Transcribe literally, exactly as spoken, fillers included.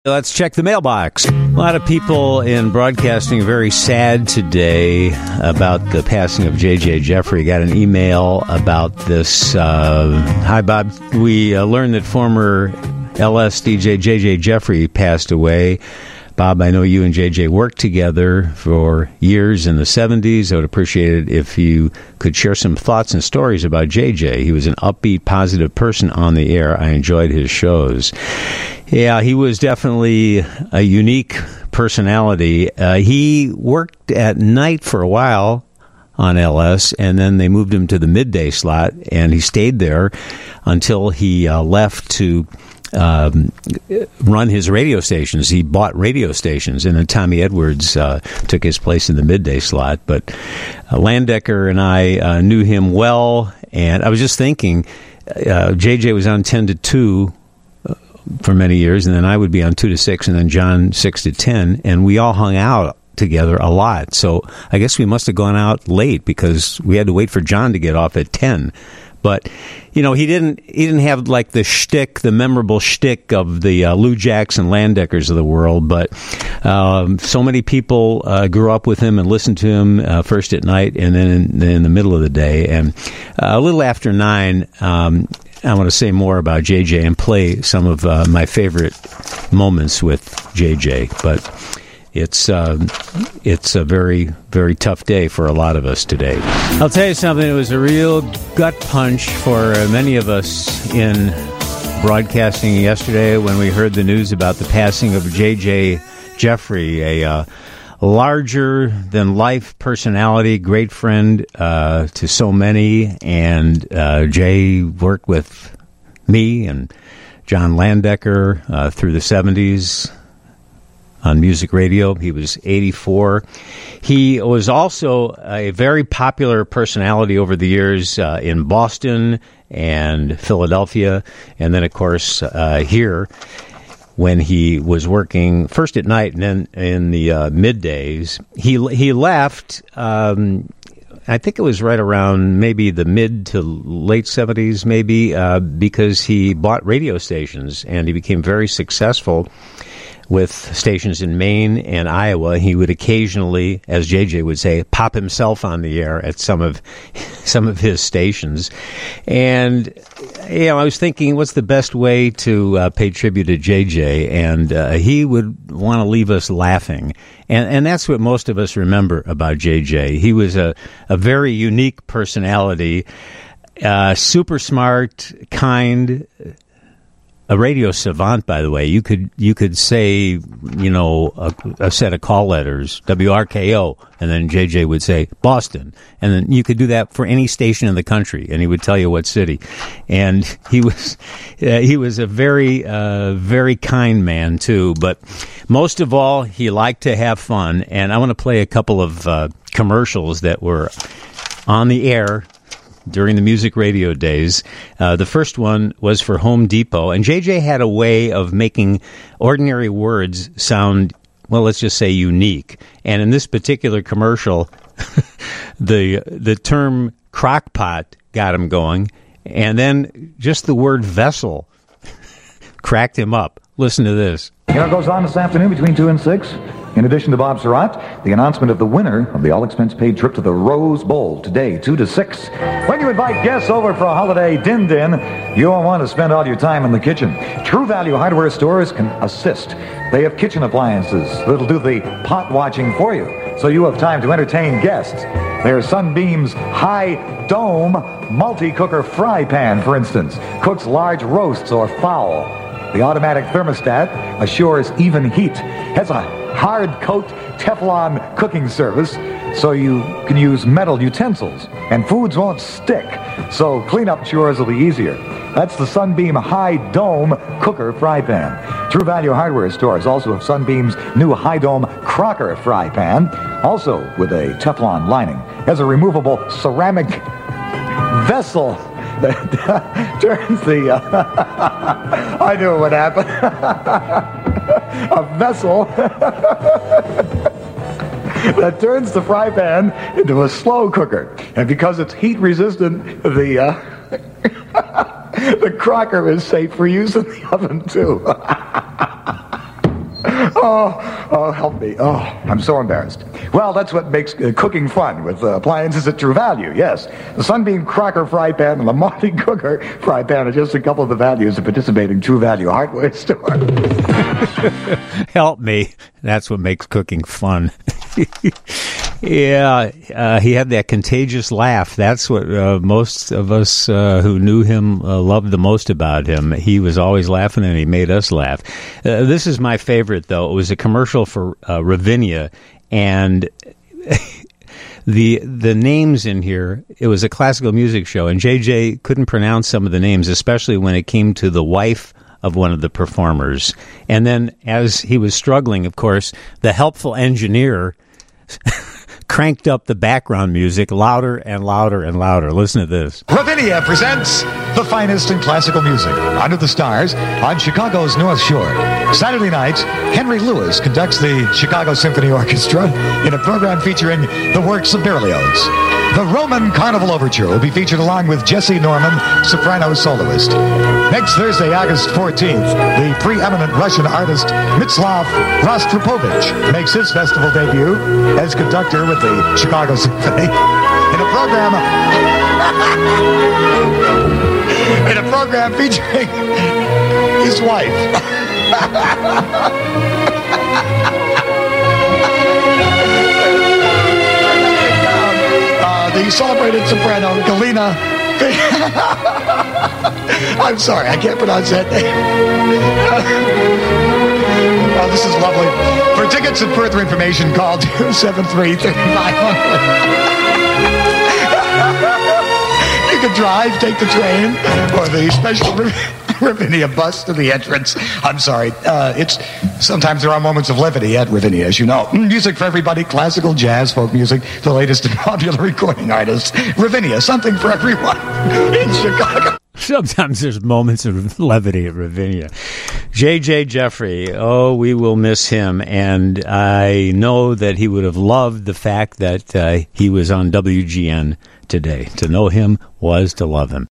Let's check the mailbox. A lot of people in broadcasting are very sad today about the passing of J J Jeffrey. Got an email about this. Uh, Hi, Bob. We uh, learned that former L S D J J J Jeffrey passed away. Bob, I know you and J J worked together for years in the seventies. I would appreciate it if you could share some thoughts and stories about J J. He was an upbeat, positive person on the air. I enjoyed his shows. Yeah, he was definitely a unique personality. Uh, he worked at night for a while on L S, and then they moved him to the midday slot, and he stayed there until he uh, left to Um, run his radio stations. He bought radio stations, and then Tommy Edwards uh, took his place in the midday slot. But uh, Landecker and I uh, knew him well, and I was just thinking, uh, J J was on ten to two uh, for many years, and then I would be on two to six, and then John six to ten, and we all hung out together a lot. So I guess we must have gone out late because we had to wait for John to get off at ten. But, you know, he didn't he didn't have, like, the shtick, the memorable shtick of the uh, Lou Jackson Landeckers of the world. But um, so many people uh, grew up with him and listened to him uh, first at night and then in, in the middle of the day. And uh, a little after nine, um, I want to say more about J J and play some of uh, my favorite moments with J J. But It's uh, it's a very, very tough day for a lot of us today. I'll tell you something. It was a real gut punch for uh, many of us in broadcasting yesterday when we heard the news about the passing of J J Jeffrey, a uh, larger-than-life personality, great friend uh, to so many. And uh, Jay worked with me and John Landecker uh, through the seventies. On music radio. He was eighty-four. He was also a very popular personality over the years uh, in Boston and Philadelphia, and then, of course, uh, here when he was working first at night and then in the uh, middays. He he left, um, I think it was right around maybe the mid to late seventies, maybe, uh, because he bought radio stations, and he became very successful with stations in Maine and Iowa. He would occasionally, as J J would say, pop himself on the air at some of some of his stations. And, you know, I was thinking, what's the best way to uh, pay tribute to J J? And uh, he would want to leave us laughing. And, and that's what most of us remember about J J. He was a, a very unique personality, uh, super smart, kind, a radio savant, by the way. You could you could say, you know, a, a set of call letters, W R K O, and then J J would say Boston, and then you could do that for any station in the country, and he would tell you what city. And he was uh, he was a very uh, very kind man too. But most of all, he liked to have fun. And I want to play a couple of uh, commercials that were on the air during the music radio days. Uh, the first one was for Home Depot, and J J had a way of making ordinary words sound, well, let's just say unique. And in this particular commercial, the the term crockpot got him going, and then just the word vessel cracked him up. Listen to this. Here it goes on this afternoon between two and six. In addition to Bob Surratt, the announcement of the winner of the all-expense-paid trip to the Rose Bowl today, two to six. When you invite guests over for a holiday din-din, you won't want to spend all your time in the kitchen. True Value Hardware stores can assist. They have kitchen appliances that'll do the pot watching for you, so you have time to entertain guests. Their Sunbeam's High Dome multi-cooker fry pan, for instance, cooks large roasts or fowl. The automatic thermostat assures even heat, has a hard coat Teflon cooking service so you can use metal utensils, and foods won't stick, so cleanup chores will be easier. That's the Sunbeam High Dome Cooker Fry Pan. True Value Hardware stores also have Sunbeam's new High Dome Crocker Fry Pan, also with a Teflon lining, has a removable ceramic vessel that turns the, uh, I knew it would happen, a vessel that turns the fry pan into a slow cooker. And because it's heat resistant, the, uh, the crocker is safe for use in the oven, too. Oh, oh, help me. Oh, I'm so embarrassed. Well, that's what makes uh, cooking fun with uh, appliances at True Value, yes. The Sunbeam Cracker Fry Pan and the Marty Cooker Fry Pan are just a couple of the values of participating True Value hardware store. Help me. That's what makes cooking fun. Yeah, uh, he had that contagious laugh. That's what uh, most of us uh, who knew him uh, loved the most about him. He was always laughing, and he made us laugh. Uh, this is my favorite, though. It was a commercial for uh, Ravinia, and the the names in here, it was a classical music show, and J J couldn't pronounce some of the names, especially when it came to the wife of one of the performers. And then as he was struggling, of course, the helpful engineer cranked up the background music louder and louder and louder. Listen to this. Ravinia presents the finest in classical music under the stars on Chicago's North Shore. Saturday night, Henry Lewis conducts the Chicago Symphony Orchestra in a program featuring the works of Berlioz. The Roman Carnival Overture will be featured along with Jesse Norman, soprano soloist. Next Thursday, August fourteenth, the preeminent Russian artist Mitslav Rostropovich makes his festival debut as conductor with the Chicago Symphony in a program in a program featuring his wife. uh, the celebrated soprano Galina. I'm sorry, I can't pronounce that name. Oh, this is lovely. For tickets and further information, call two seven three, three five zero zero. You can drive, take the train, or the special Ravinia bus to the entrance. I'm sorry. Uh, it's sometimes there are moments of levity at Ravinia, as you know. Music for everybody, classical, jazz, folk music, the latest in popular recording artists. Ravinia, something for everyone in Chicago. Sometimes there's moments of levity at Ravinia. J J. Jeffrey, oh, we will miss him. And I know that he would have loved the fact that uh, he was on W G N today. To know him was to love him.